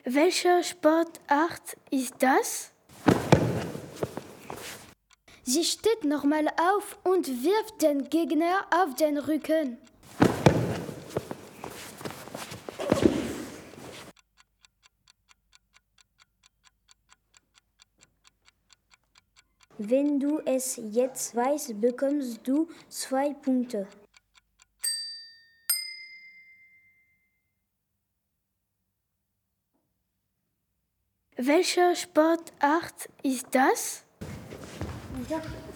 Welche Sportart ist das? Sie steht normal auf und wirft den Gegner auf den Rücken. Wenn du es jetzt weißt, bekommst du 2 Punkte. Welche Sportart ist das?